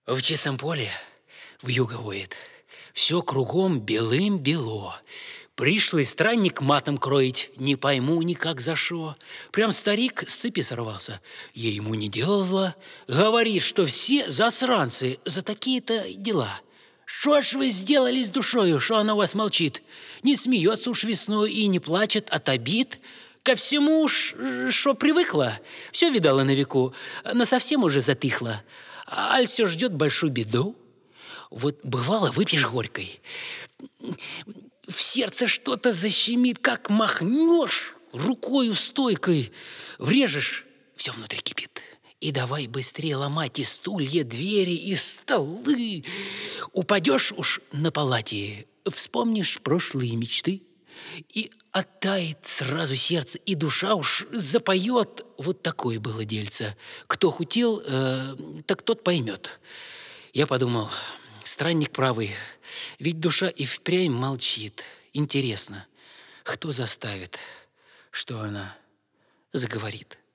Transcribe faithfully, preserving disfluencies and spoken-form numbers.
В чистом поле вьюга воет, все кругом белым-бело. Пришлый странник матом кроить, не пойму никак за шо. Прям старик с цепи сорвался. Я ему не делал зла. Говорит, что все засранцы за такие-то дела. Что ж вы сделали с душою, что она у вас молчит? Не смеется уж весной и не плачет от обид. Ко всему уж, что привыкла, все видала на веку, но совсем уже затихла. Аль все ждет большую беду. Вот бывало, выпьешь горькой, в сердце что-то защемит, как махнешь рукою стойкой, врежешь, все внутри кипит. И давай быстрее ломать и стулья, двери, и столы. Упадешь уж на палате, вспомнишь прошлые мечты, и оттает сразу сердце, и душа уж запоет. Вот такое было дельце. Кто хутил, э, так тот поймет. Я подумал, странник правый, ведь душа и впрямь молчит. Интересно, кто заставит, что она заговорит?